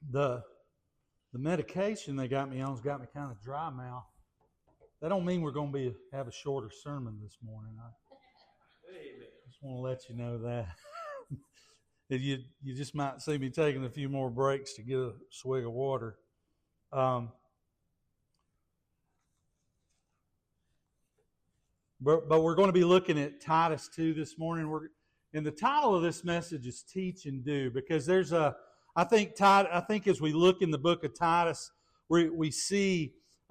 the the medication they got me on's got me kind of dry mouth. That don't mean we're going to have a shorter sermon this morning. I just want to let you know that. you just might see me taking a few more breaks to get a swig of water. But we're going to be looking at Titus 2 this morning. And the title of this message is Teach and Do, because I think as we look in the book of Titus, we see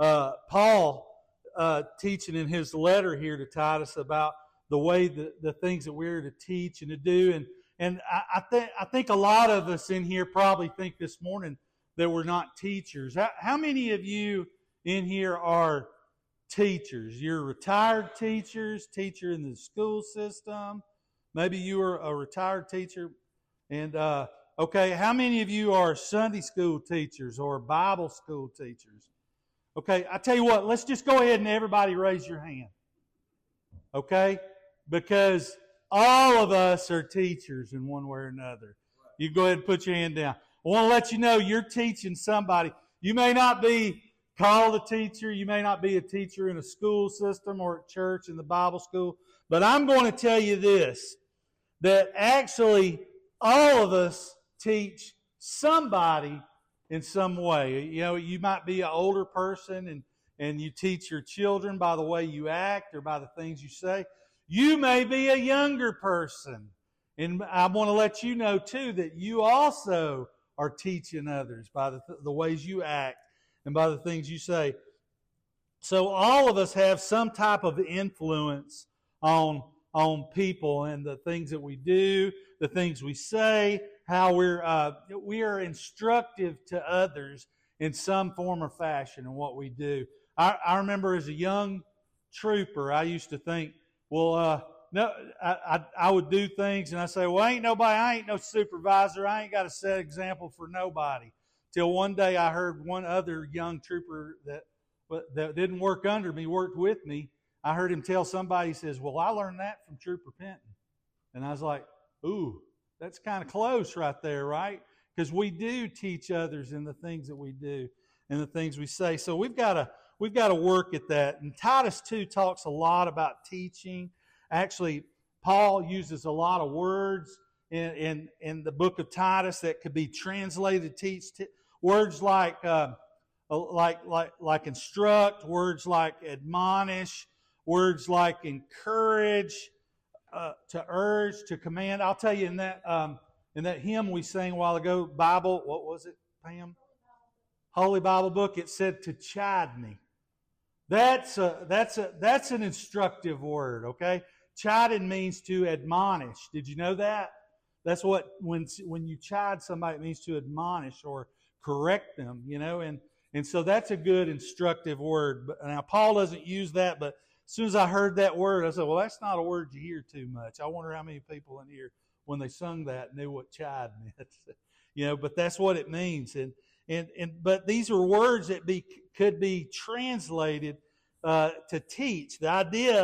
Paul teaching in his letter here to Titus about the way the things that we're to teach and to do. And I think a lot of us in here probably think this morning that we're not teachers. How many of you in here are teachers? You're retired teachers, teacher in the school system. Maybe you are a retired teacher. And okay, how many of you are Sunday school teachers or Bible school teachers? Okay, I tell you what, let's just go ahead and everybody raise your hand. Okay? Because all of us are teachers in one way or another. You go ahead and put your hand down. I want to let you know you're teaching somebody. You may not be called a teacher. You may not be a teacher in a school system or at church in the Bible school. But I'm going to tell you this, that actually all of us teach somebody in some way. You know, you might be an older person and you teach your children by the way you act or by the things you say. You may be a younger person. And I want to let you know, too, that you also are teaching others by the ways you act and by the things you say. So all of us have some type of influence on people and the things that we do, the things we say, how we are instructive to others in some form or fashion in what we do. I remember as a young trooper, I used to think, well, no, I would do things and I say, well, I ain't no supervisor. I ain't got to set example for nobody. Till one day I heard one other young trooper that didn't work under me, worked with me. I heard him tell somebody, he says, well, I learned that from Trooper Penton. And I was like, ooh, that's kind of close right there, right? Because we do teach others in the things that we do and the things we say. So we've got to work at that. And Titus 2 talks a lot about teaching. Actually, Paul uses a lot of words in the book of Titus that could be translated teach. Words like instruct, words like admonish, words like encourage, to urge, to command. I'll tell you in that hymn we sang a while ago, Bible, what was it, Pam? Holy Bible book. It said to chide me. That's an instructive word. Okay, chiding means to admonish. Did you know that? That's what when you chide somebody, it means to admonish or correct them. You know, and so that's a good instructive word. But now Paul doesn't use that, but as soon as I heard that word, I said, well, that's not a word you hear too much. I wonder how many people in here, when they sung that, knew what chide meant. You know, but that's what it means. But these are words that could be translated to teach. The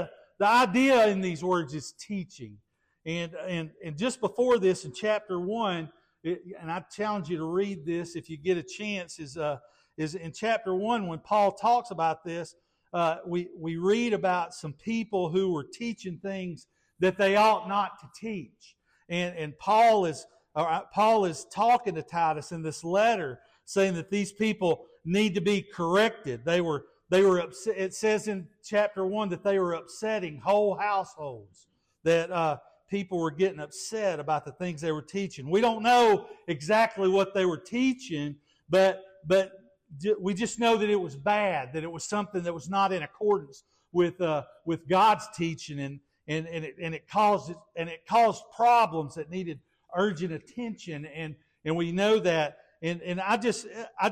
idea in these words is teaching. And just before this, in chapter 1, and I challenge you to read this if you get a chance, is in chapter 1 when Paul talks about this. We read about some people who were teaching things that they ought not to teach, and Paul is talking to Titus in this letter, saying that these people need to be corrected. They were upset. It says in chapter 1 that they were upsetting whole households. That people were getting upset about the things they were teaching. We don't know exactly what they were teaching, but we just know that it was bad, that it was something that was not in accordance with God's teaching, and it caused problems that needed urgent attention, and we know that, and I just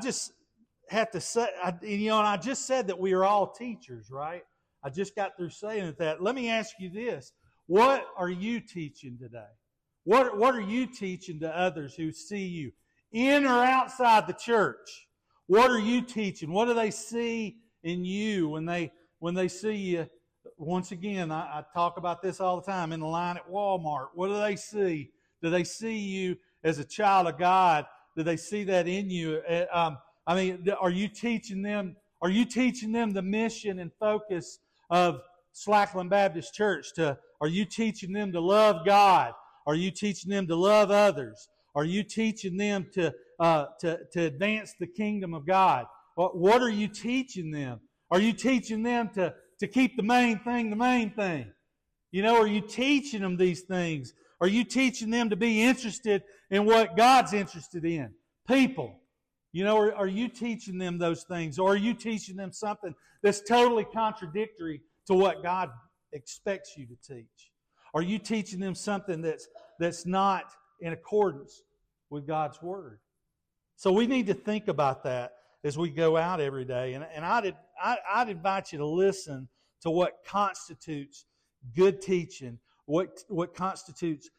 have to say, and I just said that we are all teachers, right? I just got through saying that. Let me ask you this: what are you teaching today? What are you teaching to others who see you in or outside the church? What are you teaching? What do they see in you when they see you? Once again, I talk about this all the time in the line at Walmart. What do they see? Do they see you as a child of God Do they see that in you? I mean, are you teaching them? Are you teaching them the mission and focus of Slackland Baptist Church? Are you teaching them to love God? Are you teaching them to love others? Are you teaching them to advance the kingdom of God? What are you teaching them? Are you teaching them to keep the main thing the main thing? You know, are you teaching them these things? Are you teaching them to be interested in what God's interested in? People. You know, are you teaching them those things? Or are you teaching them something that's totally contradictory to what God expects you to teach? Are you teaching them something that's not in accordance with God's Word? So we need to think about that as we go out every day. And I'd invite you to listen to what constitutes good teaching, what constitutes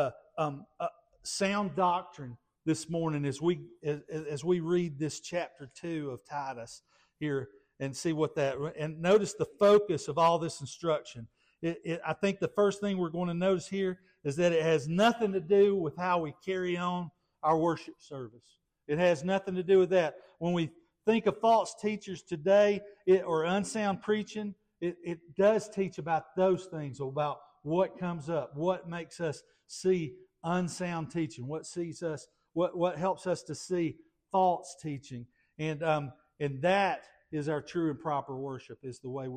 sound doctrine this morning as we read this chapter 2 of Titus here and see what that, and notice the focus of all this instruction. I think the first thing we're going to notice here is that it has nothing to do with how we carry on our worship service. It has nothing to do with that. When we think of false teachers today or unsound preaching, it does teach about those things, about what comes up, what makes us see unsound teaching, what helps us to see false teaching, and that is our true and proper worship. Is the way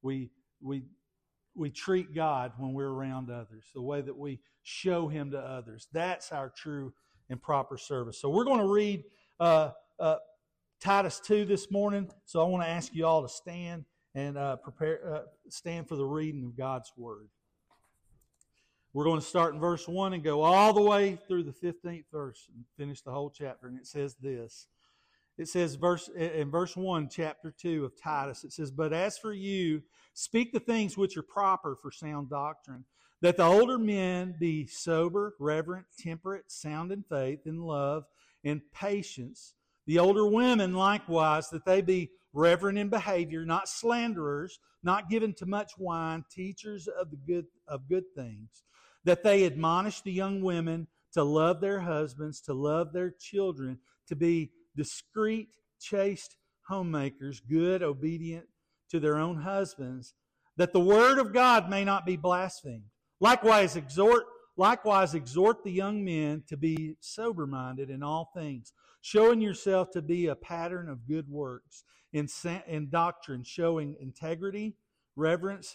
we treat God when we're around others, the way that we show Him to others. That's our true and proper service. So we're going to read Titus 2 this morning. So I want to ask you all to stand and stand for the reading of God's Word. We're going to start in verse 1 and go all the way through the 15th verse and finish the whole chapter. And it says this. It says in verse 1, chapter 2 of Titus, it says, "But as for you, speak the things which are proper for sound doctrine, that the older men be sober, reverent, temperate, sound in faith, in love, in patience. The older women likewise, that they be reverent in behavior, not slanderers, not given to much wine, teachers of good things, that they admonish the young women to love their husbands, to love their children, to be discreet, chaste homemakers, good, obedient to their own husbands, that the word of God may not be blasphemed. Likewise exhort the young men to be sober-minded in all things, showing yourself to be a pattern of good works, in doctrine, showing integrity, reverence,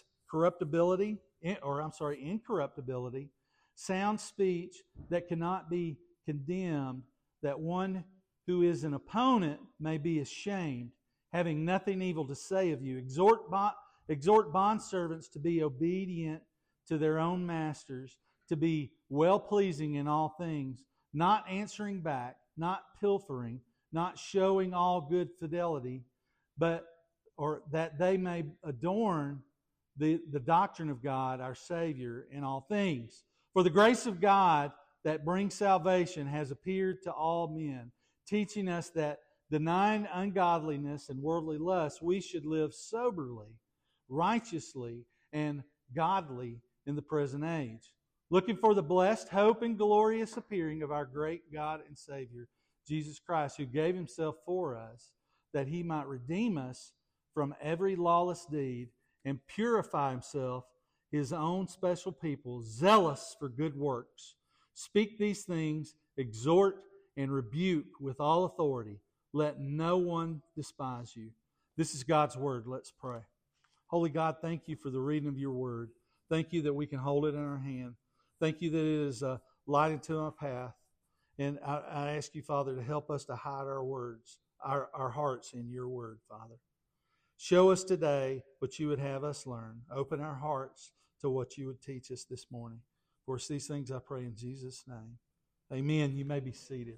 incorruptibility, sound speech that cannot be condemned, that one who is an opponent may be ashamed, having nothing evil to say of you. Exhort bondservants to be obedient to their own masters, to be well-pleasing in all things, not answering back, not pilfering, not showing all good fidelity, or that they may adorn the doctrine of God, our Savior, in all things. For the grace of God that brings salvation has appeared to all men, teaching us that, denying ungodliness and worldly lust, we should live soberly, righteously, and godly in the present age, looking for the blessed hope and glorious appearing of our great God and Savior, Jesus Christ, who gave Himself for us, that He might redeem us from every lawless deed and purify Himself, His own special people, zealous for good works. Speak these things, exhort and rebuke with all authority. Let no one despise you." This is God's Word. Let's pray. Holy God, thank You for the reading of Your Word. Thank You that we can hold it in our hand. Thank You that it is a light into our path. And I ask You, Father, to help us to hide our words, our hearts in Your Word, Father. Show us today what You would have us learn. Open our hearts to what You would teach us this morning. For these things I pray in Jesus' name. Amen. You may be seated.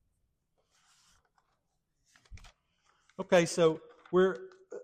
Okay, so we're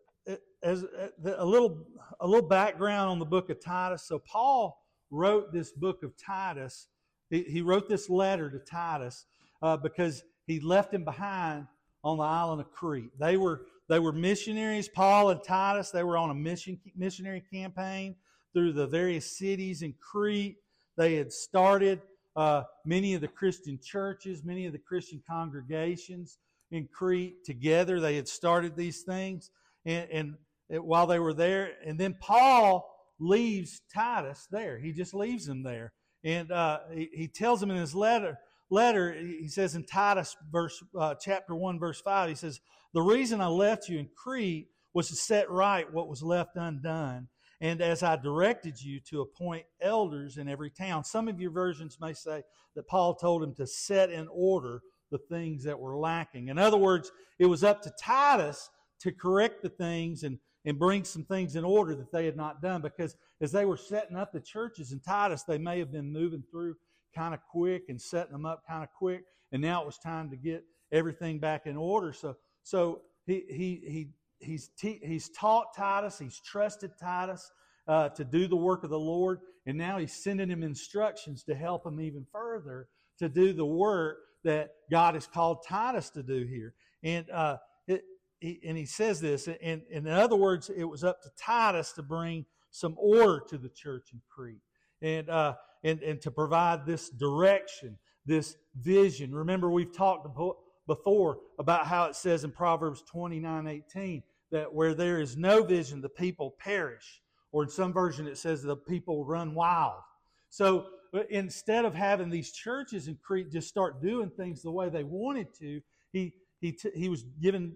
a little background on the book of Titus. So Paul wrote this book of Titus. He wrote this letter to Titus because he left him behind on the island of Crete. They were missionaries, Paul and Titus. They were on a missionary campaign through the various cities in Crete. They had started many of the Christian churches, many of the Christian congregations in Crete together. They had started these things, and while they were there, and then Paul leaves Titus there. He just leaves him there, and he tells him in his letter. He says in Titus chapter 1, verse 5, he says, "The reason I left you in Crete was to set right what was left undone, and as I directed you to appoint elders in every town." Some of your versions may say that Paul told him to set in order the things that were lacking. In other words, it was up to Titus to correct the things and bring some things in order that they had not done, because as they were setting up the churches in Titus, they may have been moving through kind of quick and setting them up kind of quick, and now it was time to get everything back in order. So he's taught Titus, he's trusted Titus to do the work of the Lord, and now he's sending him instructions to help him even further to do the work that God has called Titus to do here. And he says this, and in other words, it was up to Titus to bring some order to the church in Crete, and to provide this direction, this vision. Remember, we've talked before about how it says in Proverbs 29:18 that where there is no vision, the people perish. Or in some version, it says the people run wild. So instead of having these churches in Crete just start doing things the way they wanted to, he was given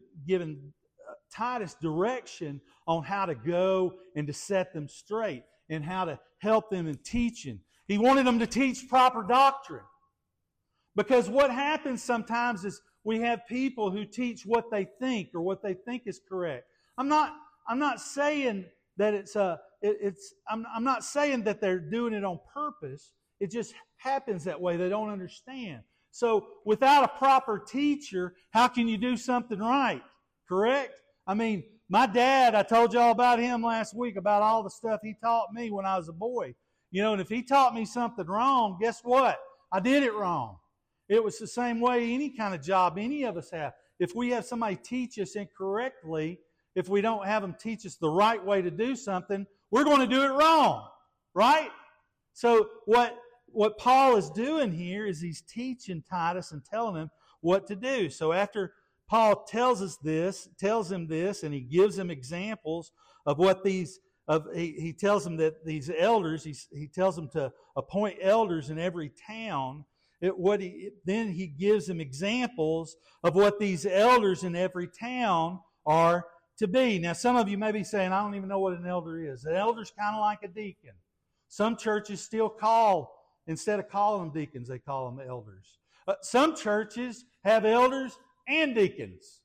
Titus direction on how to go and to set them straight and how to help them in teaching. He wanted them to teach proper doctrine. Because what happens sometimes is we have people who teach what they think or what they think is correct. I'm not saying that I'm not saying that they're doing it on purpose. It just happens that way. They don't understand. So without a proper teacher, how can you do something right? Correct? I mean, my dad, I told y'all about him last week, about all the stuff he taught me when I was a boy. You know, and if he taught me something wrong, guess what? I did it wrong. It was the same way any kind of job any of us have. If we have somebody teach us incorrectly, if we don't have them teach us the right way to do something, we're going to do it wrong, right? So what Paul is doing here is he's teaching Titus and telling him what to do. So after Paul tells him this, and he gives him examples of what he tells them that these elders, he tells them to appoint elders in every town. Then he gives them examples of what these elders in every town are to be. Now, some of you may be saying, I don't even know what an elder is. An elder's kind of like a deacon. Some churches still instead of calling them deacons, they call them elders. Some churches have elders and deacons.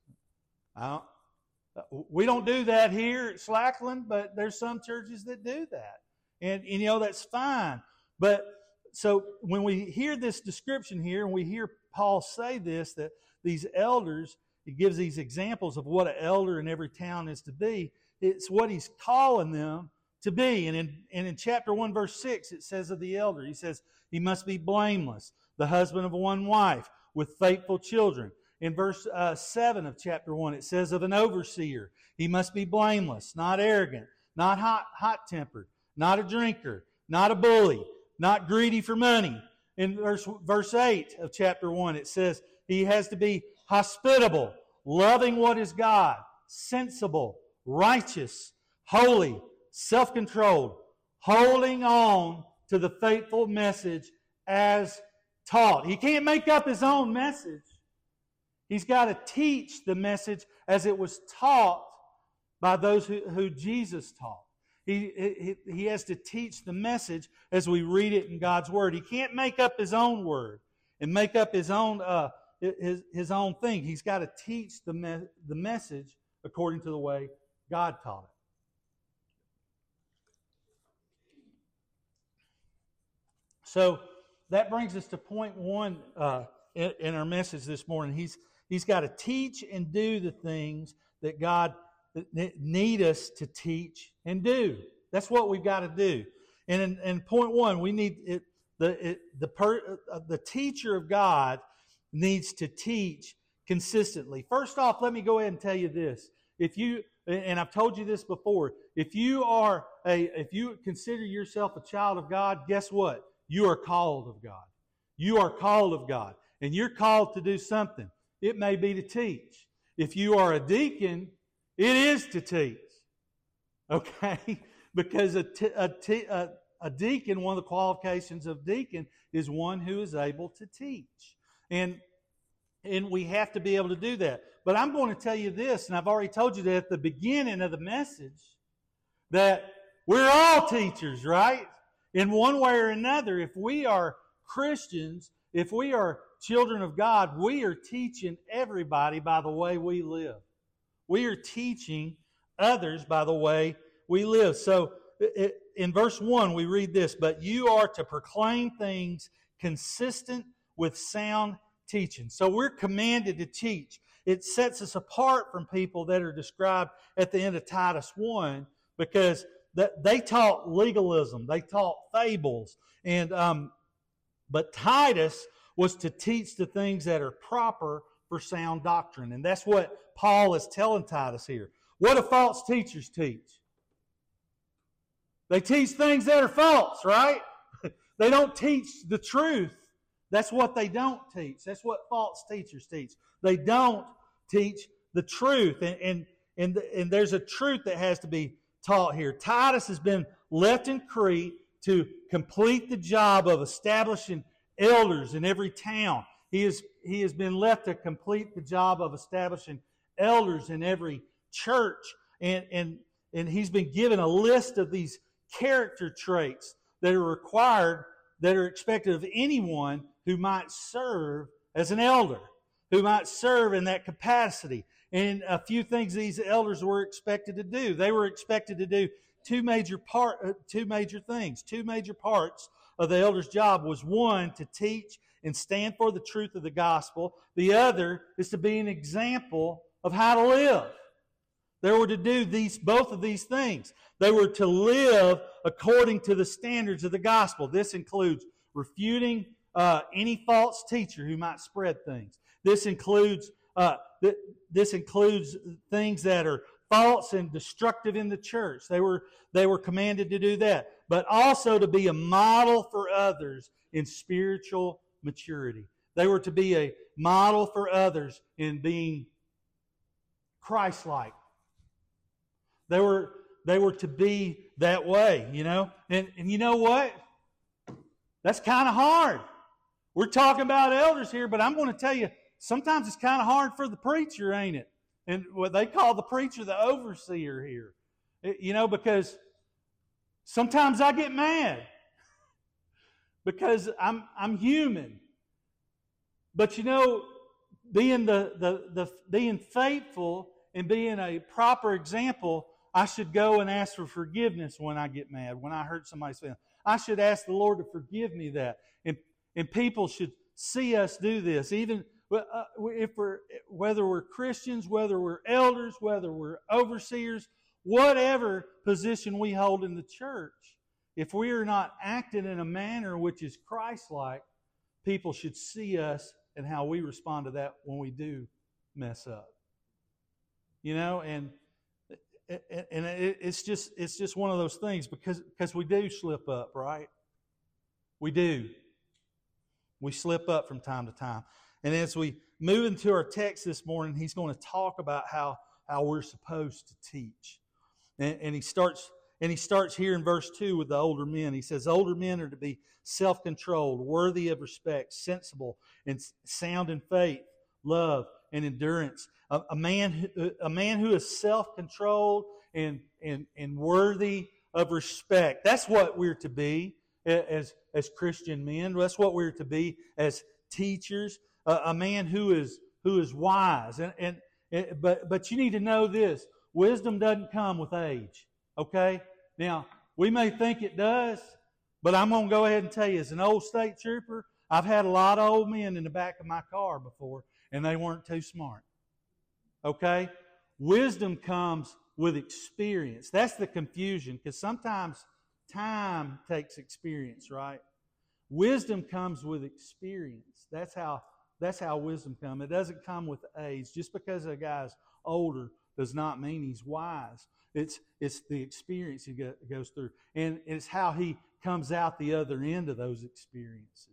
We don't do that here at Slackland, but there's some churches that do that. And you know, that's fine. But so when we hear this description here, and we hear Paul say this, that these elders, he gives these examples of what an elder in every town is to be. It's what he's calling them to be. And in chapter 1, verse 6, it says of the elder, he says, he must be blameless, the husband of one wife, with faithful children. In verse 7 of chapter 1, it says of an overseer, he must be blameless, not arrogant, not hot-tempered, not a drinker, not a bully, not greedy for money. In verse 8 of chapter 1, it says he has to be hospitable, loving what is God, sensible, righteous, holy, self-controlled, holding on to the faithful message as taught. He can't make up his own message. He's got to teach the message as it was taught by those who Jesus taught. He has to teach the message as we read it in God's Word. He can't make up his own word and make up his own his own thing. He's got to teach the message according to the way God taught it. So that brings us to point one in our message this morning. He's got to teach and do the things that God need us to teach and do. That's what we've got to do. And in point one, we need the teacher of God needs to teach consistently. First off, let me go ahead and tell you this. And I've told you this before, if you consider yourself a child of God, guess what? You are called of God. You are called of God, and you're called to do something. It may be to teach. If you are a deacon, it is to teach. Okay? Because a deacon, one of the qualifications of deacon is one who is able to teach. And we have to be able to do that. But I'm going to tell you this, and I've already told you that at the beginning of the message, that we're all teachers, right? In one way or another, if we are Christians, if we are children of God, we are teaching everybody by the way we live. We are teaching others by the way we live. So in verse 1, we read this, but you are to proclaim things consistent with sound teaching. So we're commanded to teach. It sets us apart from people that are described at the end of Titus 1 because they taught legalism. They taught fables. But Titus was to teach the things that are proper for sound doctrine. And that's what Paul is telling Titus here. What do false teachers teach? They teach things that are false, right? They don't teach the truth. That's what they don't teach. That's what false teachers teach. They don't teach the truth. And there's a truth that has to be taught here. Titus has been left in Crete to complete the job of establishing elders in every town. He has been left to complete the job of establishing elders in every church. And he's been given a list of these character traits that are required, that are expected of anyone who might serve as an elder, who might serve in that capacity. And a few things these elders were expected to do. They were expected to do two major parts of the elder's job was one, to teach and stand for the truth of the gospel. The other is to be an example of how to live. They were to do both of these things. They were to live according to the standards of the gospel. This includes refuting any false teacher who might spread things. This includes things that are false and destructive in the church. They were commanded to do that, but also to be a model for others in spiritual maturity. They were to be a model for others in being Christ-like. They were to be that way, you know. And you know what? That's kind of hard. We're talking about elders here, but I'm going to tell you, sometimes it's kind of hard for the preacher, ain't it? And what they call the preacher the overseer here. You know, because sometimes I get mad because I'm human. But you know, being being faithful and being a proper example, I should go and ask for forgiveness when I get mad, when I hurt somebody's feelings. I should ask the Lord to forgive me that. And people should see us do this, even whether we're Christians, whether we're elders, whether we're overseers, whatever position we hold in the church. If we are not acting in a manner which is Christ-like, people should see us and how we respond to that when we do mess up. You know, and it's just one of those things because we do slip up, right? We do. We slip up from time to time. And as we move into our text this morning, he's going to talk about how we're supposed to teach. And he starts here in verse 2 with the older men. He says, older men are to be self-controlled, worthy of respect, sensible, and sound in faith, love, and endurance. A man who is self-controlled and worthy of respect. That's what we're to be as Christian men. That's what we're to be as teachers. A man who is wise. But you need to know this: wisdom doesn't come with age. Okay? Now, we may think it does, but I'm going to go ahead and tell you, as an old state trooper, I've had a lot of old men in the back of my car before, and they weren't too smart. Okay? Wisdom comes with experience. That's the confusion, because sometimes time takes experience, right? Wisdom comes with experience. That's how wisdom comes. It doesn't come with age. Just because a guy's older does not mean he's wise. It's the experience he goes through. And it's how he comes out the other end of those experiences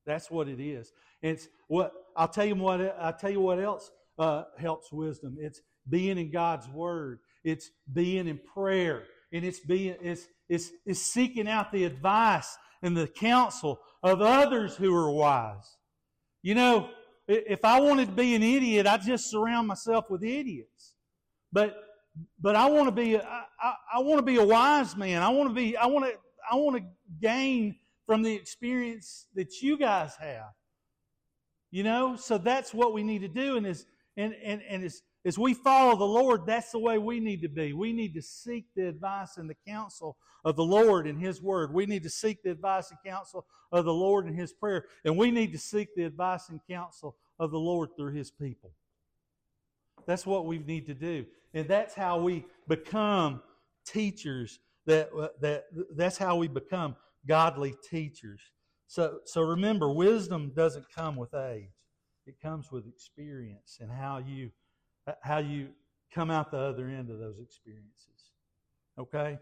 That's what it is. It's what I'll tell you what else helps wisdom. It's being in God's Word. It's being in prayer, and it's seeking out the advice and the counsel of others who are wise. You know, if I wanted to be an idiot, I'd just surround myself with idiots. But I want to be a wise man. I want to gain from the experience that you guys have. You know, so that's what we need to do. And as we follow the Lord, that's the way we need to be. We need to seek the advice and the counsel of the Lord in His Word. We need to seek the advice and counsel of the Lord in His prayer. And we need to seek the advice and counsel of the Lord through His people. That's what we need to do. And that's how we become teachers. That's how we become godly teachers. So remember, wisdom doesn't come with age. It comes with experience and how you come out the other end of those experiences. Okay?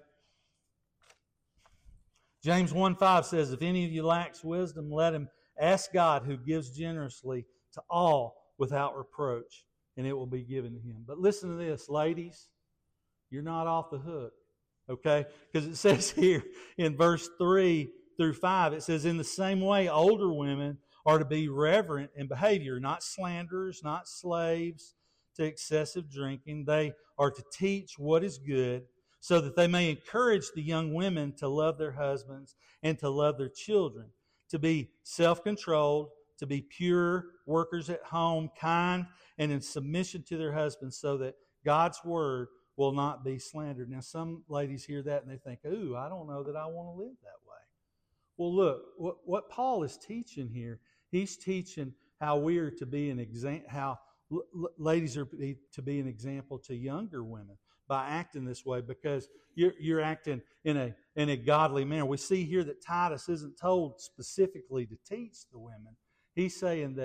James 1:5 says, if any of you lacks wisdom, let him ask God, who gives generously to all without reproach, and it will be given to him. But listen to this, ladies. You're not off the hook. Okay? Because it says here in verse 3 through 5, it says, in the same way, older women are to be reverent in behavior, not slanderers, not slaves to excessive drinking. They are to teach what is good, so that they may encourage the young women to love their husbands and to love their children, to be self-controlled, to be pure workers at home, kind and in submission to their husbands, so that God's word will not be slandered. Now, some ladies hear that and they think, ooh, I don't know that I want to live that way. Well, look, what Paul is teaching here, he's teaching how we are to be an example, how ladies are to be an example to younger women by acting this way, because you're acting in a godly manner. We see here that Titus isn't told specifically to teach the women. He's saying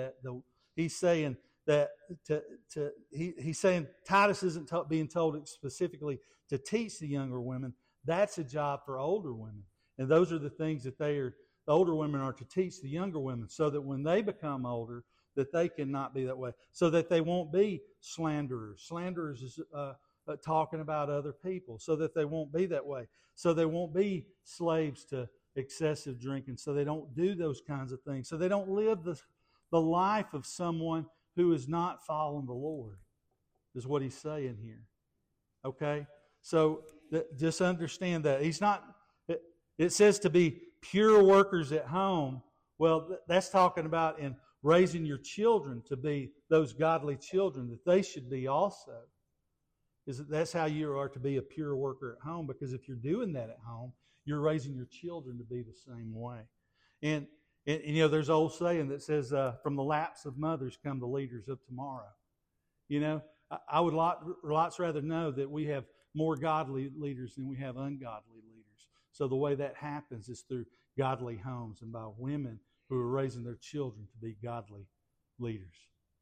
Titus isn't being told specifically to teach the younger women. That's a job for older women. And those are the things that the older women are to teach the younger women, so that when they become older, that they cannot be that way, so that they won't be slanderers. Slanderers is talking about other people, so that they won't be that way. So they won't be slaves to excessive drinking, so they don't do those kinds of things. So they don't live the life of someone who is not following the Lord, is what he's saying here. Okay? So just understand that. It says to be pure workers at home. Well, that's talking about in raising your children to be those godly children that they should be also. That's how you are to be a pure worker at home, because if you're doing that at home, you're raising your children to be the same way. And you know, there's an old saying that says, from the laps of mothers come the leaders of tomorrow. You know, I would lots rather know that we have more godly leaders than we have ungodly leaders. So the way that happens is through godly homes and by women who are raising their children to be godly leaders.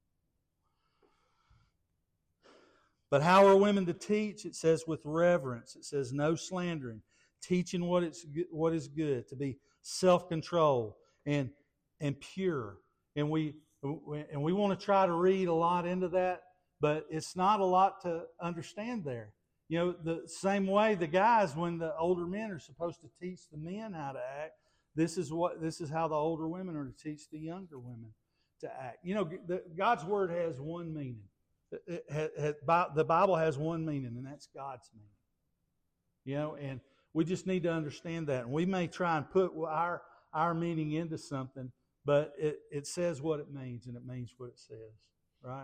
But how are women to teach? It says with reverence. It says no slandering, teaching what is good, to be self-controlled and pure. And we want to try to read a lot into that, but it's not a lot to understand there. You know, the same way the guys, when the older men are supposed to teach the men how to act, this is how the older women are to teach the younger women to act. You know, God's word has one meaning. The Bible has one meaning, and that's God's meaning. You know, and we just need to understand that. And we may try and put our meaning into something, but it says what it means, and it means what it says, right?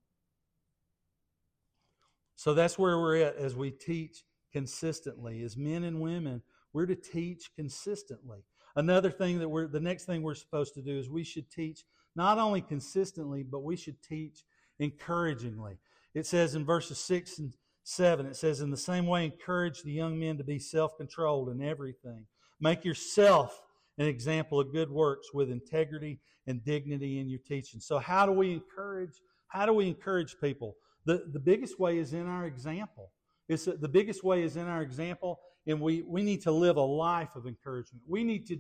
So that's where we're at as we teach consistently. As men and women, we're to teach consistently. Another thing the next thing we're supposed to do is we should teach not only consistently, but we should teach encouragingly. It says in verses 6 and 7, it says, in the same way, encourage the young men to be self-controlled in everything. Make yourself an example of good works with integrity and dignity in your teaching. So how do we encourage people? The biggest way is in our example. The biggest way is in our example, and we need to live a life of encouragement. We need to just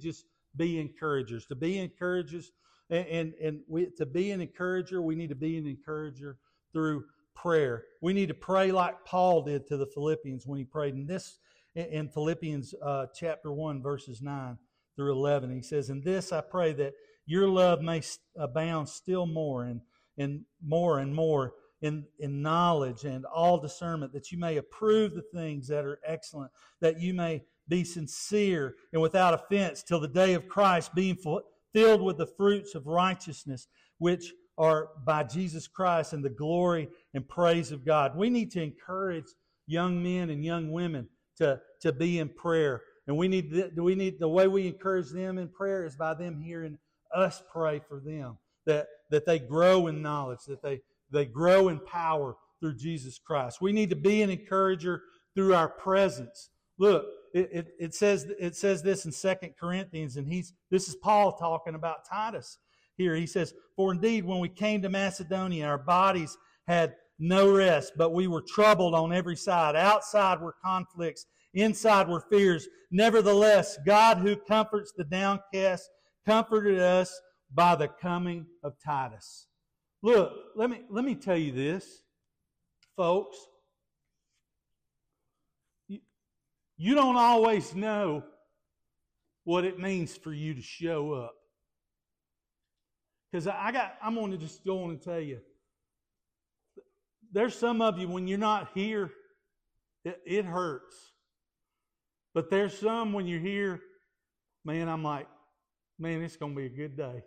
be encouragers. To be encouragers, to be an encourager, we need to be an encourager through prayer. We need to pray like Paul did to the Philippians when he prayed. And this in Philippians chapter 1, verses 9 through 11. He says, "In this I pray that your love may abound still more and more in knowledge and all discernment, that you may approve the things that are excellent, that you may be sincere and without offense till the day of Christ, being filled with the fruits of righteousness, which are by Jesus Christ, and the glory and praise of God." We need to encourage young men and young women to be in prayer. And we need the way we encourage them in prayer is by them hearing us pray for them, that they grow in knowledge, that they grow in power through Jesus Christ. We need to be an encourager through our presence. Look, it says this in 2 Corinthians, and this is Paul talking about Titus here. He says, "For indeed, when we came to Macedonia, our bodies had no rest, but we were troubled on every side. Outside were conflicts, inside were fears. Nevertheless, God, who comforts the downcast, comforted us by the coming of Titus." Look, let me tell you this, folks. You don't always know what it means for you to show up. Because I'm going to just go on and tell you, there's some of you, when you're not here, it hurts. But there's some when you're here, man, I'm like, man, it's going to be a good day.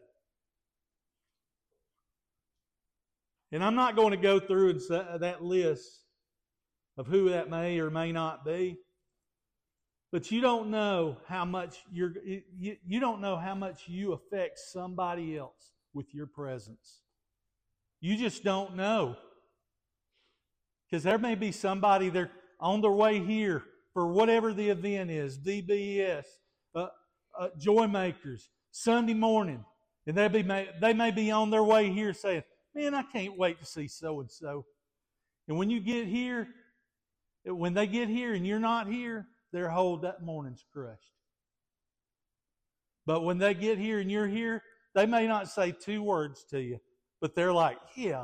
And I'm not going to go through that list of who that may or may not be. But you don't know how much you don't know how much you affect somebody else with your presence. You just don't know. Because there may be somebody, they're on their way here for whatever the event is, VBS, Joy Makers, Sunday morning. And they may be on their way here saying, man, I can't wait to see so-and-so. And when they get here and you're not here, their whole that morning's crushed. But when they get here and you're here, they may not say 2 words to you, but they're like, yeah.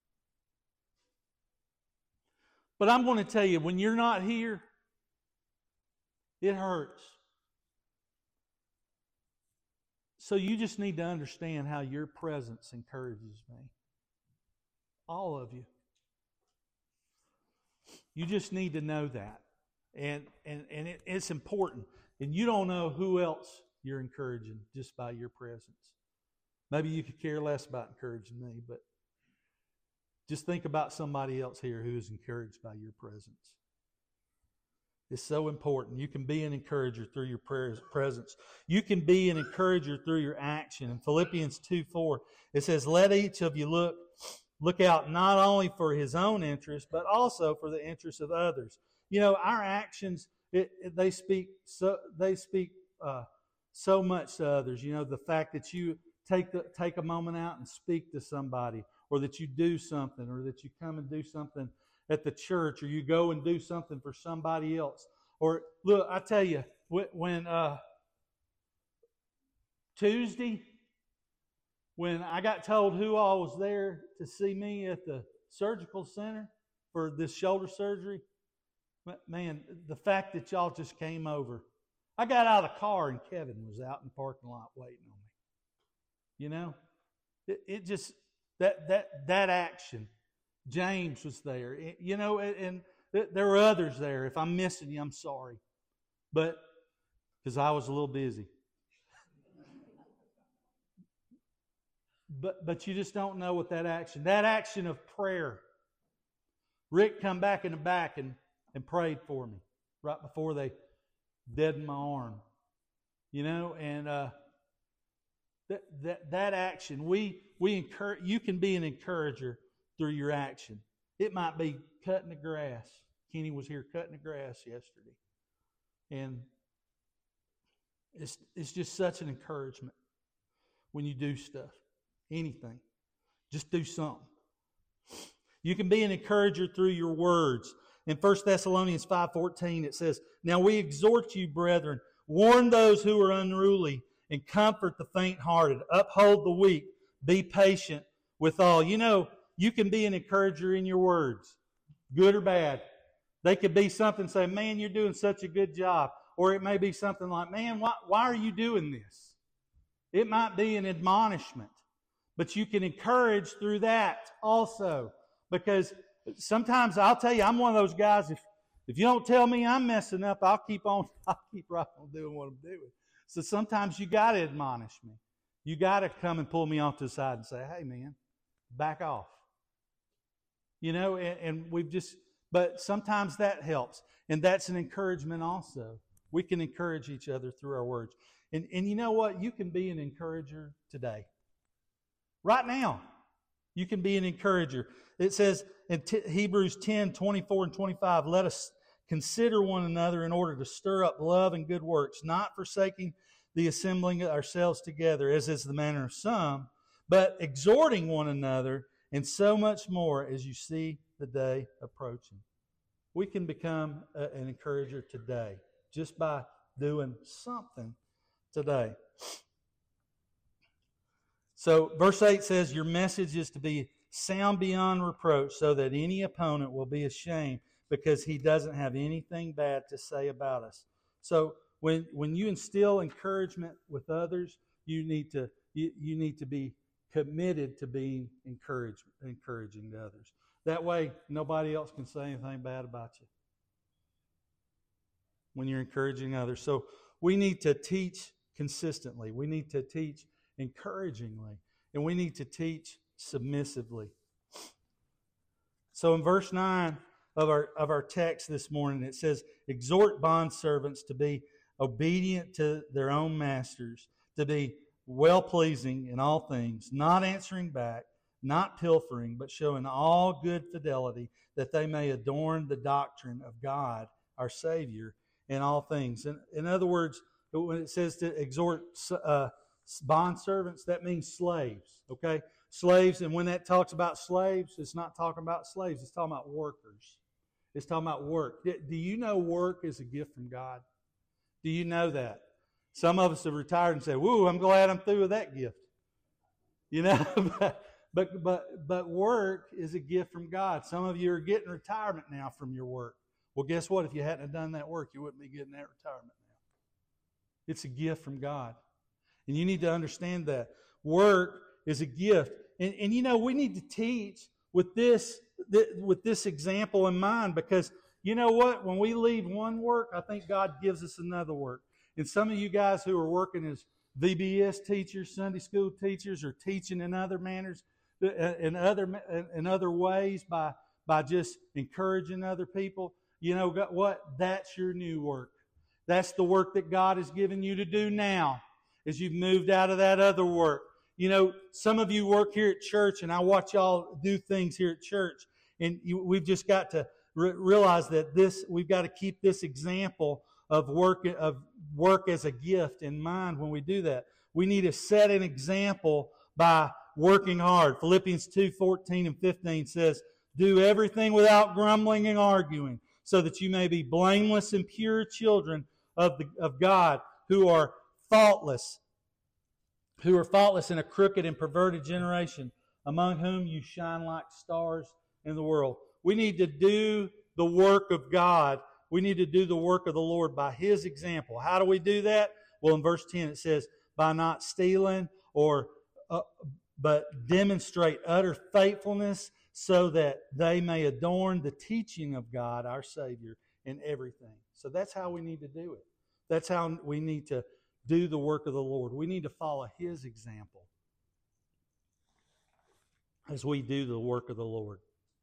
But I'm going to tell you, when you're not here, it hurts. So you just need to understand how your presence encourages me. All of you. You just need to know that. And it's important. And you don't know who else you're encouraging just by your presence. Maybe you could care less about encouraging me, but just think about somebody else here who is encouraged by your presence. It's so important. You can be an encourager through your presence. You can be an encourager through your action. In Philippians 2:4, it says, "Let each of you look out not only for his own interest, but also for the interest of others." You know, our actions, they speak so much to others. You know, the fact that you take a moment out and speak to somebody, or that you do something, or that you come and do something at the church, or you go and do something for somebody else. Or look, I tell you, when Tuesday, when I got told who all was there to see me at the surgical center for this shoulder surgery, man, the fact that y'all just came over. I got out of the car and Kevin was out in the parking lot waiting on me. You know, it just, that action. James was there, you know, and there were others there. If I'm missing you, I'm sorry. But, because I was a little busy. But you just don't know what that action of prayer. Rick come back in the back and prayed for me right before they deadened my arm. You know, and that action, we encourage. You can be an encourager through your action. It might be cutting the grass. Kenny was here cutting the grass yesterday, and it's just such an encouragement when you do stuff, anything. Just do something. You can be an encourager through your words. In 1 Thessalonians 5:14, it says, "Now we exhort you, brethren, warn those who are unruly, and comfort the faint-hearted. Uphold the weak. Be patient with all. You know, you can be an encourager in your words, good or bad. They could be something, say, man, you're doing such a good job. Or it may be something like, man, why are you doing this? It might be an admonishment. But you can encourage through that also. Because sometimes, I'll tell you, I'm one of those guys, if you don't tell me I'm messing up, I'll keep right on doing what I'm doing. So sometimes you got to admonish me. You got to come and pull me off to the side and say, hey, man, back off. You know, and but sometimes that helps. And that's an encouragement also. We can encourage each other through our words. And you know what? You can be an encourager today. Right now, you can be an encourager. It says in Hebrews 10, 24 and 25, let us consider one another in order to stir up love and good works, not forsaking the assembling ourselves together, as is the manner of some, but exhorting one another, and so much more as you see the day approaching. We can become an encourager today just by doing something today. So verse 8 says, your message is to be sound beyond reproach so that any opponent will be ashamed because he doesn't have anything bad to say about us. So when you instill encouragement with others, you need to be committed to being encouraging to others. That way, nobody else can say anything bad about you when you're encouraging others. So we need to teach consistently. We need to teach encouragingly. And we need to teach submissively. So in verse 9 of our text this morning, it says, exhort bondservants to be obedient to their own masters, to be well-pleasing in all things, not answering back, not pilfering, but showing all good fidelity, that they may adorn the doctrine of God, our Savior, in all things. In other words, when it says to exhort bondservants, that means slaves, okay? Slaves, and when that talks about slaves, it's not talking about slaves, it's talking about workers. It's talking about work. Do you know work is a gift from God? Do you know that? Some of us have retired and say, woo, I'm glad I'm through with that gift. You know, but work is a gift from God. Some of you are getting retirement now from your work. Well, guess what? If you hadn't done that work, you wouldn't be getting that retirement now. It's a gift from God. And you need to understand that. Work is a gift. And you know, we need to teach with this example in mind, because you know what? When we leave one work, I think God gives us another work. And some of you guys who are working as VBS teachers, Sunday school teachers, or teaching in other manners, in other ways by just encouraging other people, you know what? That's your new work. That's the work that God has given you to do now, as you've moved out of that other work. You know, some of you work here at church, and I watch y'all do things here at church, and we've just got to realize that we've got to keep this example of work as a gift in mind when we do that. We need to set an example by working hard. Philippians 2:14 and 15 says, do everything without grumbling and arguing, so that you may be blameless and pure children of God, who are faultless in a crooked and perverted generation, among whom you shine like stars in the world. We need to do the work of God. We need to do the work of the Lord by His example. How do we do that? Well, in verse 10 it says, by not stealing, but demonstrate utter faithfulness, so that they may adorn the teaching of God, our Savior, in everything. So that's how we need to do it. That's how we need to do the work of the Lord. We need to follow His example as we do the work of the Lord.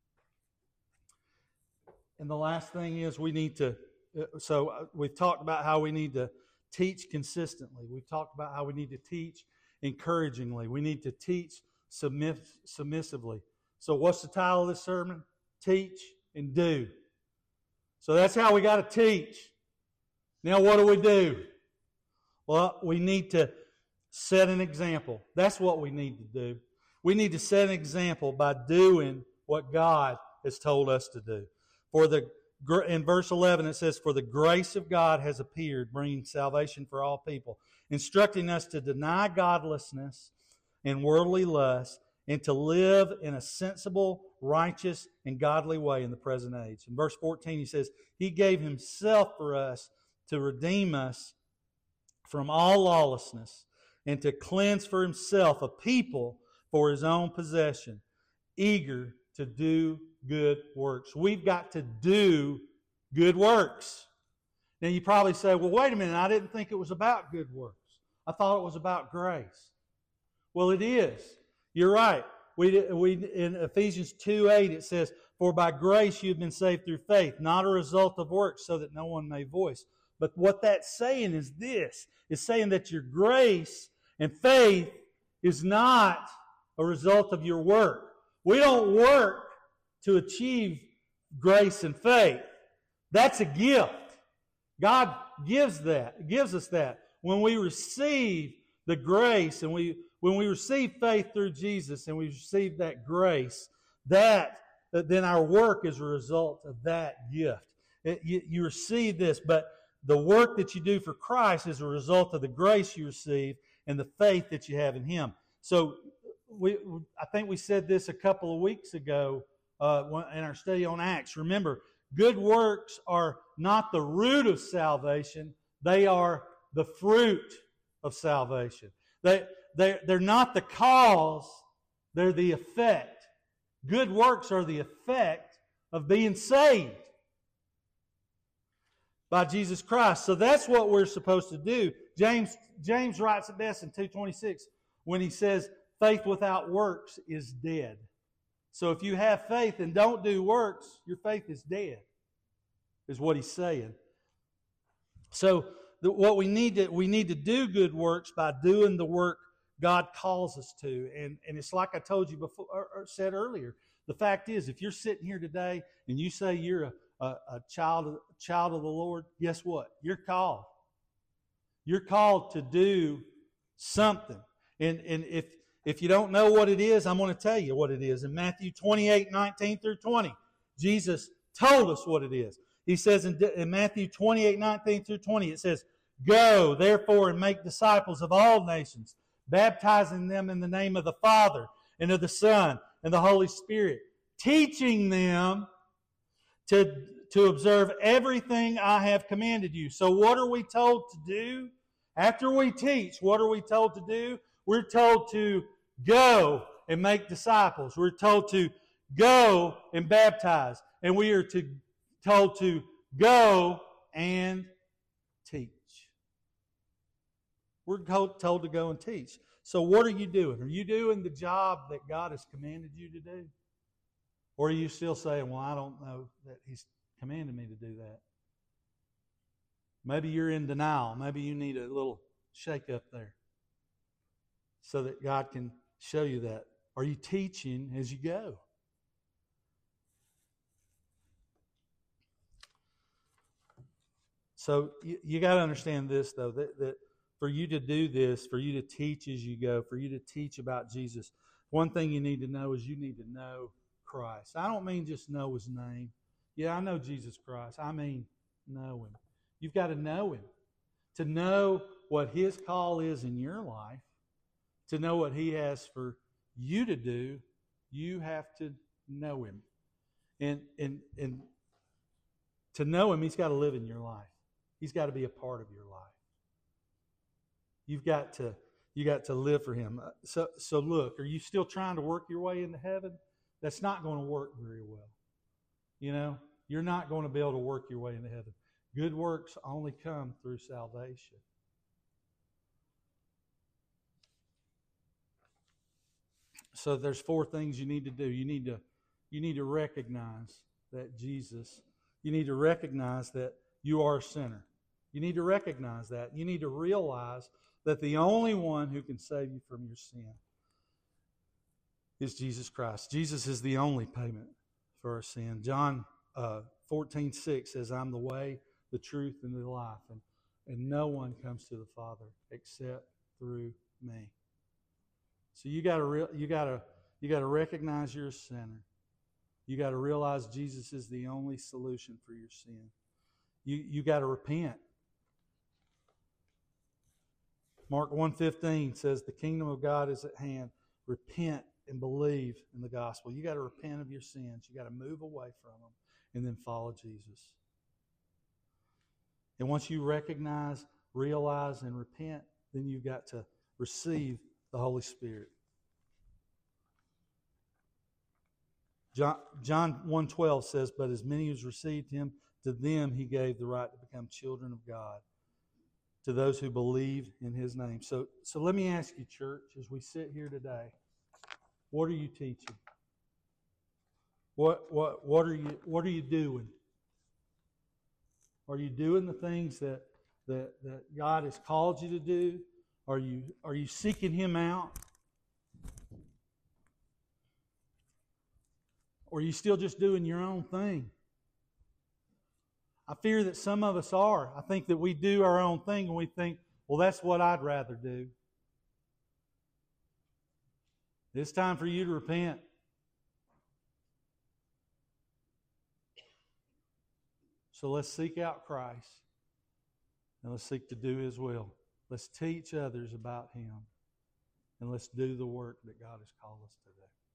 And the last thing is we've talked about how we need to teach consistently. We've talked about how we need to teach encouragingly. We need to teach submissively. So what's the title of this sermon? Teach and do. So that's how we got to teach. Now what do? Well, we need to set an example. That's what we need to do. We need to set an example by doing what God has told us to do. In verse 11 it says, for the grace of God has appeared, bringing salvation for all people. instructing us to deny godlessness and worldly lust and to live in a sensible, righteous, and godly way in the present age. In verse 14, he says, He gave Himself for us to redeem us from all lawlessness and to cleanse for Himself a people for His own possession, eager to do good works. We've got to do good works. Now you probably say, well, wait a minute, I didn't think it was about good works. I thought it was about grace. Well, it is. You're right. We in Ephesians 2:8 it says, for by grace you've been saved through faith, not a result of works, so that no one may boast. But what that's saying is this. It's saying that your grace and faith is not a result of your work. We don't work to achieve grace and faith. That's a gift. God gives us that. When we receive the grace and when we receive faith through Jesus and we receive that grace, then our work is a result of that gift. You receive this, but the work that you do for Christ is a result of the grace you receive and the faith that you have in Him. So I think we said this a couple of weeks ago in our study on Acts. Remember, good works are not the root of salvation. They are the fruit of salvation. They're not the cause. They're the effect. Good works are the effect of being saved by Jesus Christ. So that's what we're supposed to do. James writes it best in 2:26 when he says, faith without works is dead. So if you have faith and don't do works, your faith is dead, is what he's saying. So what we need to do good works by doing the work God calls us to. And it's like I told you before, or said earlier. The fact is, if you're sitting here today and you say you're a child of the Lord, guess what? You're called. You're called to do something. And if you don't know what it is, I'm going to tell you what it is. In Matthew 28:19 through 20, Jesus told us what it is. He says in Matthew 28:19 through 20, it says, go, therefore, and make disciples of all nations, baptizing them in the name of the Father and of the Son and the Holy Spirit, teaching them to observe everything I have commanded you. So what are we told to do? After we teach, what are we told to do? We're told to go and make disciples. We're told to go and baptize. And we are told to go and teach. We're told to go and teach. So what are you doing? Are you doing the job that God has commanded you to do? Or are you still saying, well, I don't know that He's commanded me to do that? Maybe you're in denial. Maybe you need a little shake up there so that God can show you that. Are you teaching as you go? So you got to understand this, though, that for you to do this, for you to teach as you go, for you to teach about Jesus, one thing you need to know is you need to know Christ. I don't mean just know His name. Yeah, I know Jesus Christ. I mean know Him. You've got to know Him. To know what His call is in your life, to know what He has for you to do, you have to know Him. And to know Him, He's got to live in your life. He's got to be a part of your life. You got to live for Him. So look, are you still trying to work your way into heaven? That's not going to work very well. You know, you're not going to be able to work your way into heaven. Good works only come through salvation. So there's 4 things you need to do. You need to recognize that Jesus. You need to recognize that you are a sinner. You need to recognize that. You need to realize that the only one who can save you from your sin is Jesus Christ. Jesus is the only payment for our sin. John 14:6 says, I'm the way, the truth, and the life. And no one comes to the Father except through me. So you got to recognize you're a sinner. You got to realize Jesus is the only solution for your sin. You got to repent. Mark 1:15 says, the kingdom of God is at hand. Repent and believe in the gospel. You got to repent of your sins. You got to move away from them and then follow Jesus. And once you recognize, realize, and repent, then you've got to receive the Holy Spirit. John 1:12 says, but as many as received him, to them he gave the right to become children of God, to those who believe in his name. So let me ask you, church, as we sit here today, what are you teaching? What are you doing? Are you doing the things that God has called you to do? Are you seeking him out? Or are you still just doing your own thing? I fear that some of us are. I think that we do our own thing and we think, well, that's what I'd rather do. It's time for you to repent. So let's seek out Christ and let's seek to do his will. Let's teach others about him and let's do the work that God has called us to do.